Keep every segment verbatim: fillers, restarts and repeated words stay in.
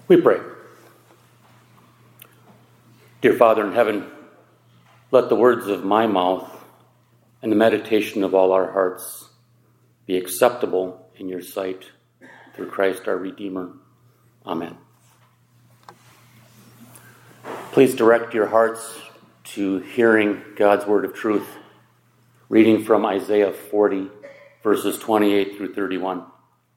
We pray. Dear Father in heaven, let the words of my mouth and the meditation of all our hearts be acceptable in your sight through Christ our Redeemer. Amen. Please direct your hearts to hearing God's word of truth, reading from Isaiah forty, verses twenty-eight through thirty-one.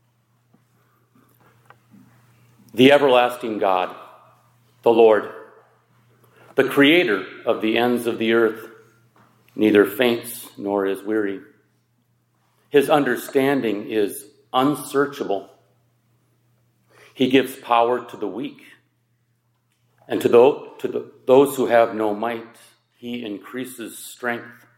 The everlasting God, the Lord, the creator of the ends of the earth, neither faints nor is weary. His understanding is unsearchable. He gives power to the weak, and to those, to the, those who have no might, he increases strength.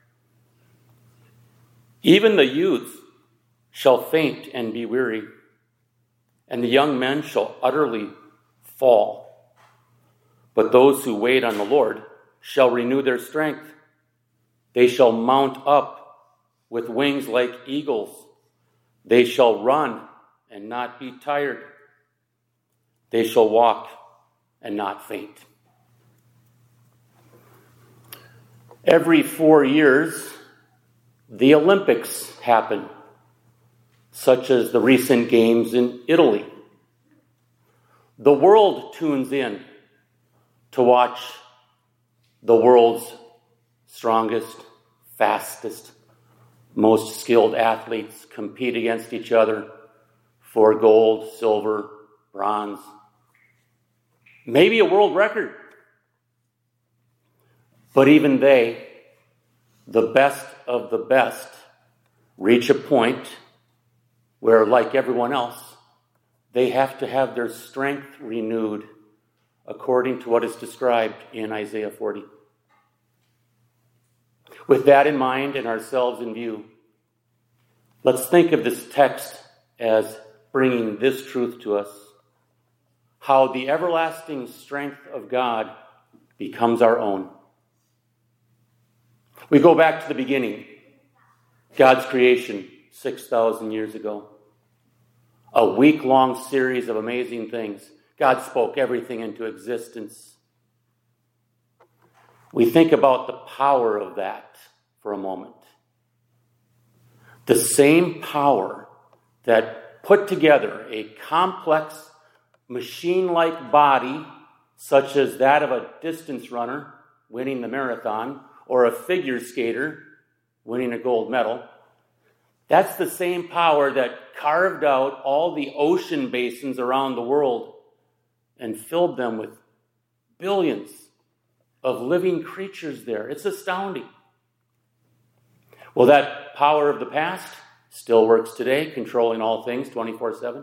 Even the youth shall faint and be weary, and the young men shall utterly fall. But those who wait on the Lord shall renew their strength. They shall mount up with wings like eagles. They shall run and not be tired. They shall walk and not faint. Every four years, the Olympics happen, such as the recent games in Italy. The world tunes in to watch the world's strongest, fastest, most skilled athletes compete against each other for gold, silver, bronze, maybe a world record. But even they, the best of the best, reach a point where, like everyone else, they have to have their strength renewed according to what is described in Isaiah forty. With that in mind and ourselves in view, let's think of this text as bringing this truth to us: how the everlasting strength of God becomes our own. We go back to the beginning, God's creation six thousand years ago. A week-long series of amazing things. God spoke everything into existence. We think about the power of that for a moment. The same power that put together a complex, machine-like body, such as that of a distance runner winning the marathon, or a figure skater winning a gold medal. That's the same power that carved out all the ocean basins around the world and filled them with billions of living creatures there. It's astounding. Well, that power of the past still works today, controlling all things twenty-four seven.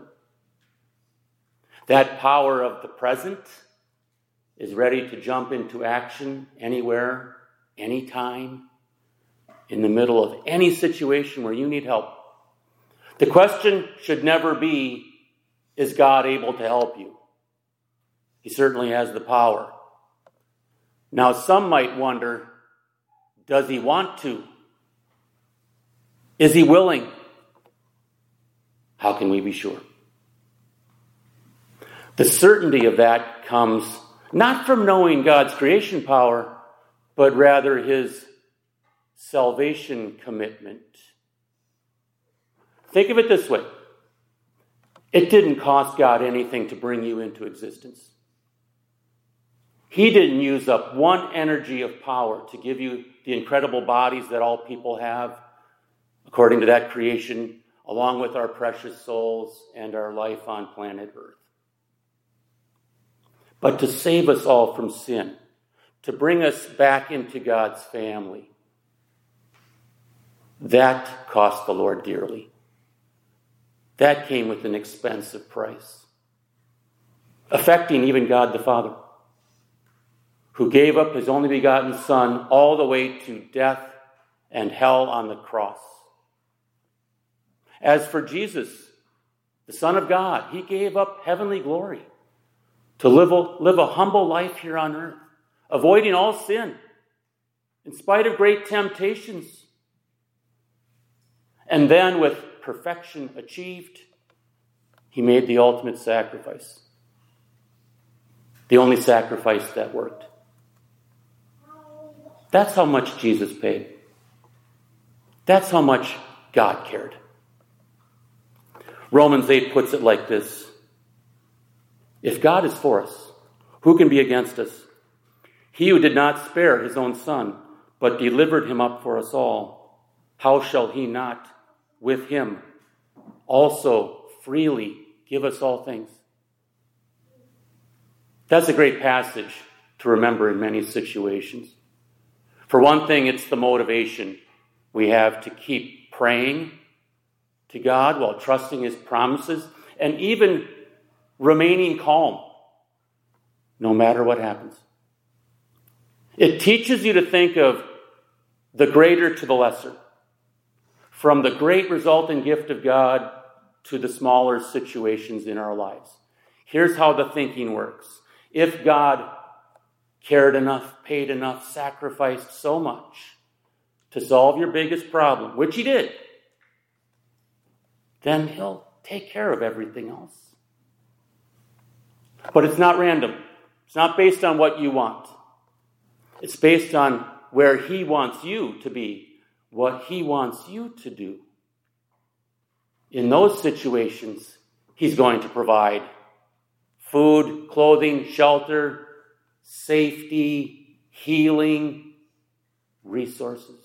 That power of the present is ready to jump into action anywhere, anytime, in the middle of any situation where you need help. The question should never be, is God able to help you? He certainly has the power. Now, some might wonder, does he want to? Is he willing? How can we be sure? The certainty of that comes not from knowing God's creation power, but rather his salvation commitment. Think of it this way. It didn't cost God anything to bring you into existence. He didn't use up one energy of power to give you the incredible bodies that all people have, according to that creation, along with our precious souls and our life on planet Earth. But to save us all from sin, to bring us back into God's family, that cost the Lord dearly. That came with an expensive price, affecting even God the Father, who gave up his only begotten Son all the way to death and hell on the cross. As for Jesus, the Son of God, he gave up heavenly glory to live a, live a humble life here on earth, avoiding all sin, in spite of great temptations. And then, with perfection achieved, he made the ultimate sacrifice. The only sacrifice that worked. That's how much Jesus paid. That's how much God cared. Romans eight puts it like this. If God is for us, who can be against us? He who did not spare his own son, but delivered him up for us all, how shall he not with him also freely give us all things? That's a great passage to remember in many situations. For one thing, it's the motivation we have to keep praying to God while trusting his promises and even remaining calm no matter what happens. It teaches you to think of the greater to the lesser, from the great resulting gift of God to the smaller situations in our lives. Here's how the thinking works. If God cared enough, paid enough, sacrificed so much to solve your biggest problem, which he did, then he'll take care of everything else. But it's not random. It's not based on what you want. It's based on where he wants you to be, what he wants you to do. In those situations, he's going to provide food, clothing, shelter, safety, healing, resources.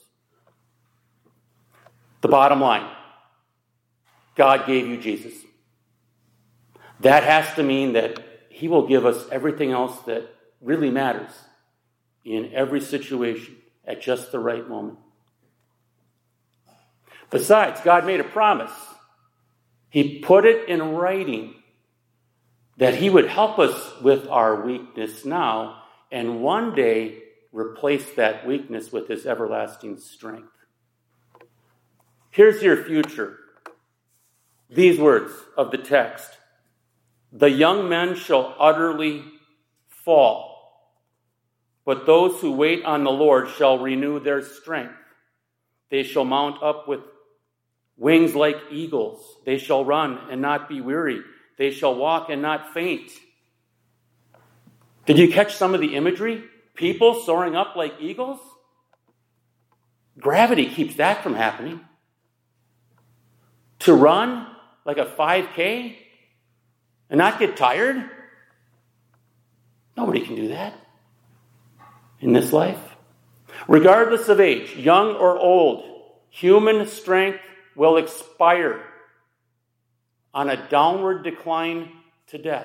The bottom line, God gave you Jesus. That has to mean that he will give us everything else that really matters in every situation at just the right moment. Besides, God made a promise. He put it in writing that he would help us with our weakness now and one day replace that weakness with his everlasting strength. Here's your future. These words of the text. The young men shall utterly fall, but those who wait on the Lord shall renew their strength. They shall mount up with wings like eagles. They shall run and not be weary. They shall walk and not faint. Did you catch some of the imagery? People soaring up like eagles? Gravity keeps that from happening. To run like a five K and not get tired? Nobody can do that in this life. Regardless of age, young or old, human strength will expire on a downward decline to death.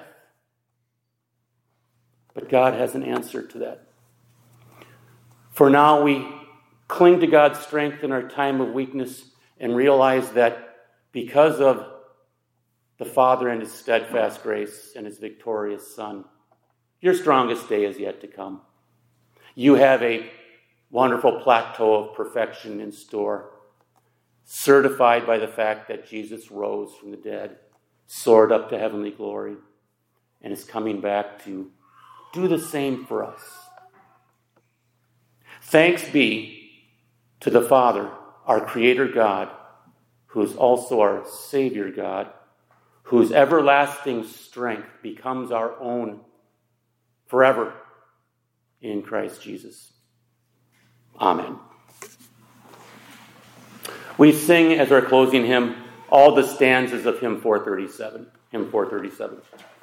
But God has an answer to that. For now, we cling to God's strength in our time of weakness and realize that because of the Father and his steadfast grace and his victorious Son, your strongest day is yet to come. You have a wonderful plateau of perfection in store, certified by the fact that Jesus rose from the dead, soared up to heavenly glory, and is coming back to do the same for us. Thanks be to the Father, our Creator God, who is also our Savior God, whose everlasting strength becomes our own forever in Christ Jesus. Amen. We sing as our closing hymn all the stanzas of hymn four thirty-seven. Hymn four thirty-seven.